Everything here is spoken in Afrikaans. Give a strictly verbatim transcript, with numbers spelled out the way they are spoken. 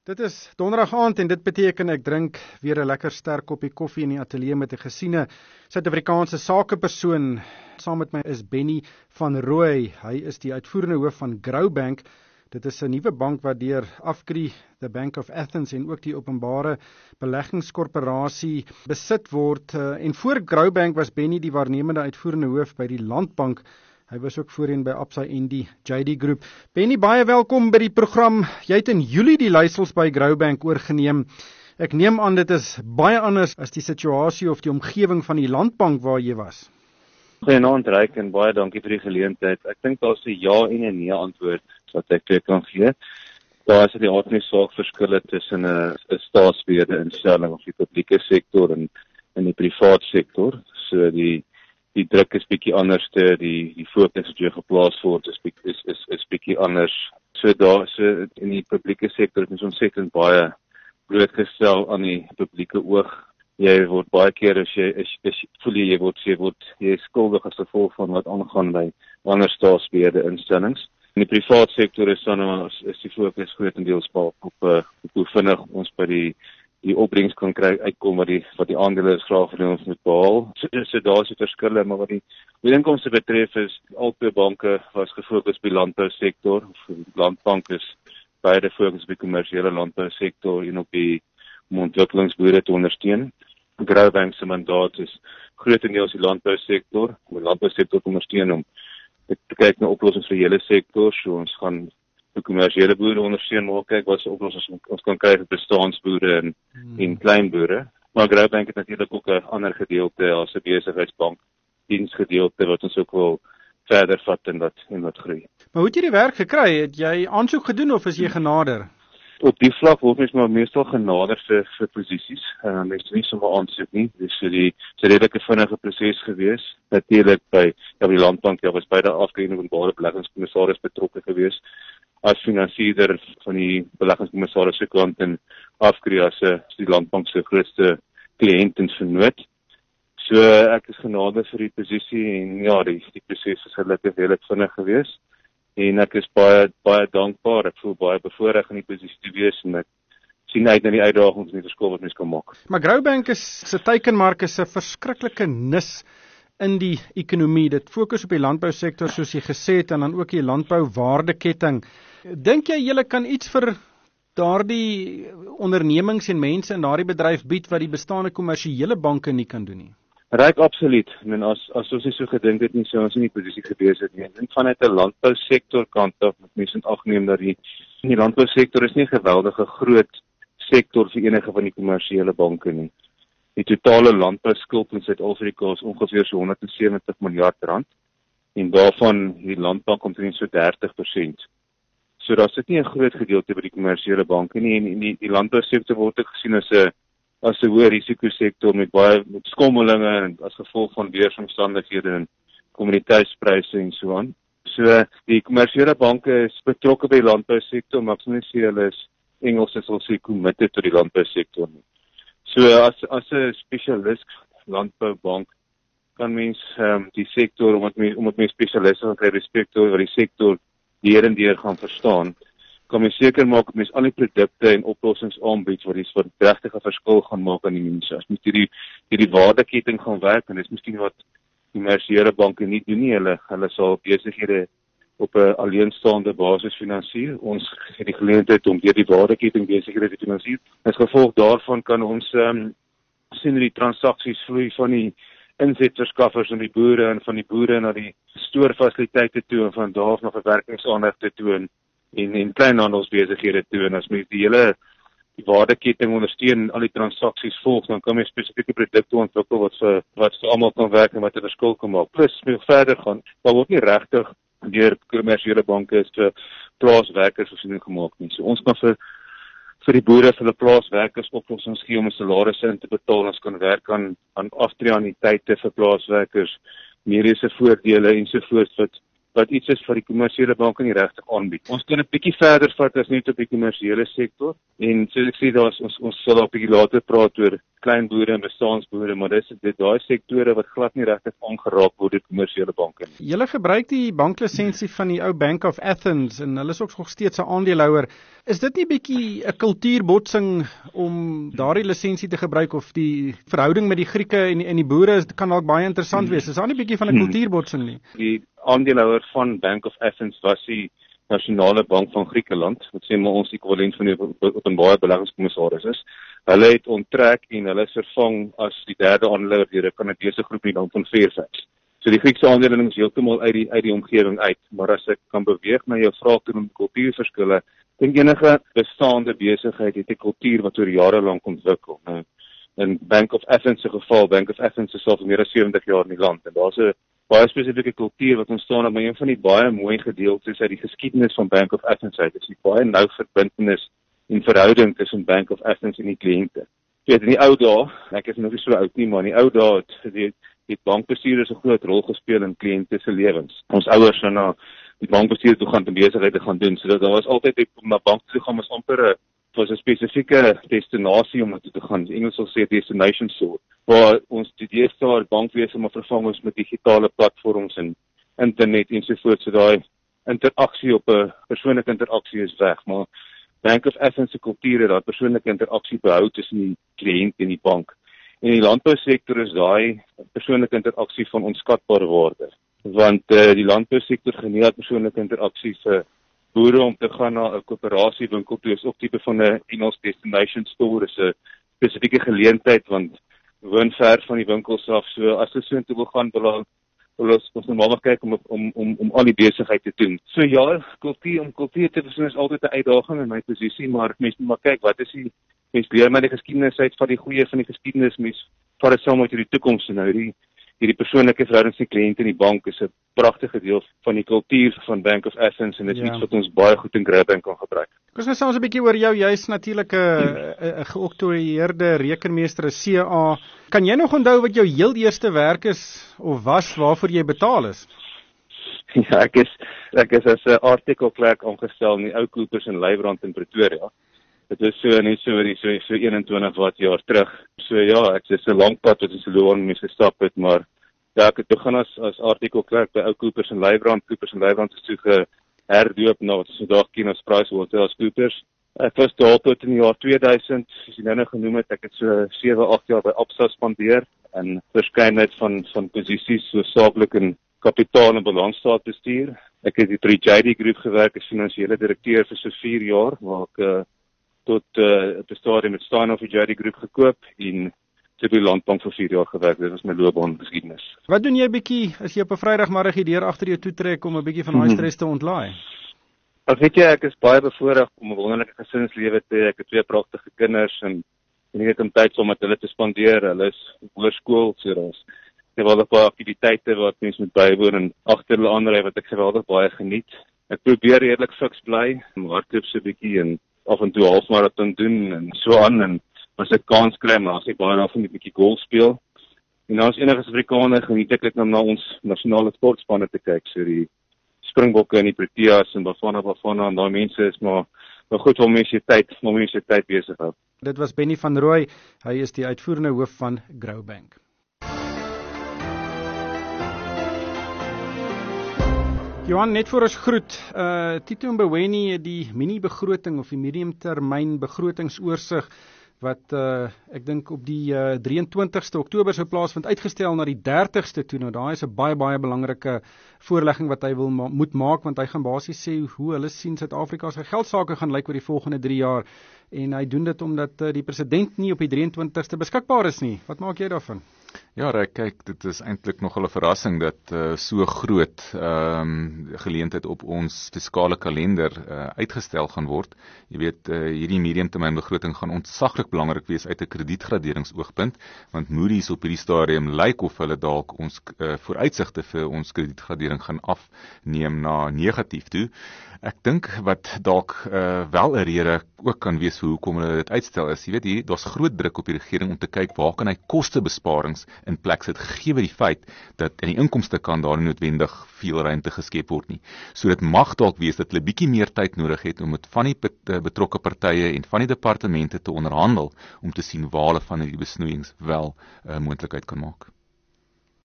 Dit is donderdag aand en dit beteken ek drink weer 'n lekker sterk koppie koffie in die ateljee met 'n gesiene Suid-Afrikaanse sakepersoon. Saam met my is Benny van Rooi. Hy is die uitvoerende hoof van Growbank. Dit is 'n nuwe bank wat deur Afgri, the Bank of Athens en ook die openbare beleggingskorporasie besit word. En voor Growbank was Benny die waarnemende uitvoerende hoof by die Landbank. Hy was ook voorheen by Absa en die J D Groep. Benny, baie welkom by die program. Jy het in Julie die leiersels by Growbank oorgeneem. Ek neem aan dit is baie anders as die situasie of die omgewing van die Landbank waar jy was. Goeienaand Ryk en baie dankie vir die geleentheid. Ek dink daar's 'n ja en 'n nee antwoord wat ek vir kan gee. Daar is die aard van die saak verskille tussen 'n 'n staatsbeheerde instelling of die publieke sektor en in die privaat sektor. So die die druk is bietjie anders, te, die die fokus wat jy geplaas word is is is is bietjie anders. So daar so in die publieke sektor is ontsettend baie blootgestel aan die publieke oog. Jy word baie keer as jy is, is voel jy, jy word jy word jy is skuldig as gevolg van wat aangaan by ander staatsbeheerde instellings. In die privaat sektor is dan is, is die fokus grootendeels op op, op hoe vinnig ons by die die opbrengs kan kry uitkom wat die wat die aandele is graag vir ons moet behaal. So, so daar is die verskille, maar wat die ooreenkomste betref is albei banke was gefokus by landbousektor. Landbank is beide fokus op die kommersiële landbousektor en op die om ontwikkelingsboere te ondersteun. Growbank se mandaat is grootendeels die landbousektor, om die landbousektor te ondersteun om te kyk na oplossings vir die hele sektor. So ons gaan die kommersiële boere ondersteun, maar kyk wat se oplossings ons kan kry vir bestaansboere en hmm. en kleinboere. Maar Growbank het natuurlik ook 'n ander gedeelte as 'n besigheidsbank, diensgedeelte wat ons ook wil verder vat en wat en wat groei. Maar hoe het jy die werk gekry? Het jy aansoek gedoen of is jy genader? Op die vlak word mens maar meestal genader vir vir posisies. Uh, mens nie sommer aansoek nie. Dis so die so redelike vinnige proses gewees. Natuurlik by ja, die Landbank, ja, was beide Afgri en openbare beleggingskommissaris betrokke gewees. As finansierder van die beleggingskommissaris se kant en Afgri as die Landbank se grootste kliënt en vernoot. So ek is genader vir die posisie en ja, die die proses is gelukkig redelik vinnig gewees. En ek is baie baie dankbaar. Ek voel baie bevoorreg in die posisie te wees en ek sien uit na die uitdagings en die verskil wat mens kan maak. Maar Growbank is se teikenmark is 'n verskriklike nis in die ekonomie. Dit fokus op die landbousektor soos jy gesê het en dan ook die landbouwaardeketting. Dink jy julle kan iets vir daardie ondernemings en mense in daardie bedryf bied wat die bestaande kommersiële banke nie kan doen nie? Ryk absoluut. Ek meen as as ons nie so gedink het nie, sou ons nie in die posisie gewees het nie. En vanuit 'n landbousektor kant af moet mense agneem dat die die landbousektor is nie 'n geweldige groot sektor vir enige van die kommersiële banke nie. Die totale landbouskuld in Suid-Afrika is ongeveer so honderd sewentig miljard rand en daarvan die landbank omtrent so dertig persent. So daar sit nie 'n groot gedeelte by die kommersiële banke nie en die die landbousektor word ook gesien as 'n as 'n hoë risikosektor met baie met skommelinge en as gevolg van weeromstandighede en kommoditeitspryse en so aan. So die kommersiële banke is betrokke by die landbousektor, maar ek sal nie sê hulle is Engels sal sê committed tot die landbousektor nie. So as as 'n spesialis landboubank kan mens um, die sektor omdat mens omdat mens spesialiste gaan kry by die sektor wat die sektor deur en deur gaan verstaan. Kan mens seker maak dat mens al die produkte en oplossings aanbied wat die wat regtig 'n verskil gaan maak aan die mense. As mens hierdie hierdie waardeketting gaan werk en dis miskien wat kommersiële banke nie doen nie. Hulle hulle sal besighede op 'n alleenstaande basis finansier. Ons het die geleentheid om deur die waardeketting besighede te finansier. As gevolg daarvan kan ons um, sien die transaksies vloei van die insetverskaffers en die boere en van die boere na die stoorfasiliteite toe en van daar af na verwerkingsaanlegte toe en en en kleinhandelsbesighede toe en as mens die hele die waardeketting ondersteun en al die transaksies volg, dan kan mens spesifieke produkte ontwikkel wat vir wat vir almal kan werk en wat 'n verskil kan maak. Plus mens verder gaan, maar word nie regtig deur kommersiële banke is vir plaaswerkers voorsiening gemaak nie. So ons kan vir vir die boere vir hulle plaaswerkers oplossings gee om 'n salarisse in te betaal, ons kan werk aan aan aftree-anniteite vir plaaswerkers, mediese voordele ensovoorts wat wat iets is wat die kommersiële banke nie regtig aanbied. Ons kan 'n bietjie verder vat as net op die kommersiële sektor en soos ek sê, daar's ons ons sal op 'n bietjie later praat oor klein boere en bestaansboere, maar dis dit daai sektore wat glad nie regtig aangeraak word deur kommersiële banke nie. Julle gebruik die banklisensie van die ou Bank of Athens en hulle is ook nog steeds 'n aandeelhouer. Is dit nie bietjie 'n kultuurbotsing om daardie lisensie te gebruik of die verhouding met die Grieke en die, en die boere is, kan dalk baie interessant wees. Is daar nie bietjie van 'n kultuurbotsing nie? Die aandeelhouer van Bank of Athens was die Nasionale Bank van Griekeland, wat sê maar ons ekwivalent van die openbare beleggingskommissaris is. Hulle het onttrek en hulle is vervang as die derde aandeelhouer deur 'n Kanadese groep in die land van Fairfax. So die Griekse aandelening is heeltemal uit die uit die omgewing uit, maar as ek kan beweeg na jou vraag toe om kultuurverskille, dink enige bestaande besigheid het 'n kultuur wat oor jare lank ontwikkel. Nou, in Bank of Athens se geval, Bank of Athens is al vir meer as sewentig jaar in die land en daar's 'n baie spesifieke kultuur wat ontstaan het, maar een van die baie mooi gedeeltes uit die geskiedenis van Bank of Athens uit is die baie nou verbintenis en verhouding tussen Bank of Athens en die kliënte. Jy weet, in die ou dae, ek is nog nie so oud nie, maar in die ou dae het die, die bankbestuurders 'n groot rol gespeel in kliënte se lewens. Ons ouers sou na die bankbestuurder toe gaan om besigheid te gaan doen, so dat daar was altyd om na bank toe gaan was amper 'n was 'n spesifieke destinasie om na toe te gaan. Die Engels sal sê destination store, waar ons die deesdae bankwese maar vervang ons met digitale platforms en internet ensovoorts, so daai interaksie op 'n persoonlike interaksie is weg, maar Bank of Athens se kultuur het daai persoonlike interaksie behou tussen die kliënt en die bank. En in die landbousektor is daai persoonlike interaksie van onskatbare waarde, want uh, die landbousektor geniet persoonlike interaksie vir boere om te gaan na 'n koöperasiewinkel toe, is ook tipe van 'n Engels destination store, is 'n spesifieke geleentheid, want woon ver van die winkels af, so as hulle so intoe wil gaan, wil wil ons ons normaal kyk om om om om al die besigheid te doen. So ja, kultuur om kultuur te verstaan is altyd 'n uitdaging in my posisie, maar mense moet maar kyk, wat is die mense leer maar die geskiedenis uit van die goeie van die geskiedenis, mense vat dit saam met die toekoms en nou die hierdie persoonlike verhoudings met kliënte in die bank is 'n pragtige deel van die kultuur van Bank of Athens en dit is ja. iets wat ons baie goed in Greybank kan gebruik. Ek was nou soms 'n bietjie oor jou, jy's natuurlik 'n geoktroeëerde rekenmeester, 'n C A. Kan jy nog onthou wat jou heel eerste werk is of was waarvoor jy betaal is? Ja, ek is ek is as 'n artikelklerk aangestel in die ou Coopers in Leibrand in Pretoria. Dit is so net so oor die so, so eenentwintig wat jaar terug. So ja, ek is 'n lang pad wat ons loon mee gestap het, maar ja, ek het begin as as artikelklerk by ou Coopers in Leibrand. Coopers in Leibrand is toe geherdoop na wat ons vandag ken as PricewaterhouseCoopers. Ek was daar tot in die jaar tweeduisend, soos jy nou nou genoem het, ek het so sewe, agt jaar by Absa spandeer en verskeidenheid van van posisies so saaklik in kapitaal en balansstaatbestuur. Ek het by die J D Groep gewerk as finansiële direkteur vir so vier jaar, waar ek uh, tot uh, op die stadium met Steinhoff die J D Groep gekoop en toe by die Landbank vir vier jaar gewerk. Dit was my loopbaangeskiedenis. Wat doen jy bietjie as jy op 'n Vrydagmiddag die deur agter jou toe trek om 'n bietjie van daai mm-hmm. stres te ontlaai? Ek weet jy, ek is baie bevoorreg om 'n wonderlike gesinslewe te hê. Ek het twee pragtige kinders en en ek het om tyd saam met hulle te spandeer. Hulle is hoërskool, so daar's geweldig baie aktiwiteite wat mense moet bywoon en agter hulle aanry wat ek geweldig baie geniet. Ek probeer redelik fiks bly, hardloop so 'n bietjie en af en toe halfmaraton doen en so aan en as ek kans kry, maar as ek baie daarvan 'n bietjie golf speel. En as enige Suid-Afrikaner geniet ek dit om na ons nasionale sportspanne te kyk, so die Springbokke en die Proteas en Bafana Bafana en daai mense is maar maar goed om mense tyd, om mense tyd besig hou. Dit was Benny van Rooi, hy is die uitvoerende hoof van Growbank. Johan, net voor ons groet, uh, Tito Mboweni, die mini-begroting of die mediumtermyn begrotingsoorsig wat uh, ek dink op die uh, drieëntwintigste Oktober sou plaasvind, uitgestel na die dertigste toe. Nou daai is 'n baie baie belangrike voorlegging wat hy wil ma- moet maak, want hy gaan basies sê hoe hulle sien Suid-Afrika se geldsaake gaan lyk oor die volgende drie jaar. En hy doen dit omdat uh, die president nie op die drieëntwintigste beskikbaar is nie. Wat maak jy daarvan? Ja, Ryk, kyk, dit is eintlik nogal 'n verrassing dat uh, so groot ehm um, geleentheid op ons fiskale kalender uh, uitgestel gaan word. Jy weet, uh, hierdie mediumtermynbegroting gaan ontsaglik belangrik wees uit 'n kredietgraderingsoogpunt, want Moody's op hierdie stadium lyk of hulle dalk ons uh, vooruitsigte vir ons kredietgradering gaan afneem na negatief toe. Ek dink wat dalk uh, wel 'n rede ook kan wees vir hoekom hulle dit uitstel is, jy weet, hier daar's groot druk op die regering om te kyk waar kan hy kostebesparings in plek sit, gegee die feit dat aan die inkomste kant daar nie noodwendig veel ruimte geskep word nie. So dit mag dalk wees dat hulle bietjie meer tyd nodig het om met van die betrokke partye en van die departemente te onderhandel om te sien waar hulle van die besnoeiings wel uh, moontlikheid kan maak.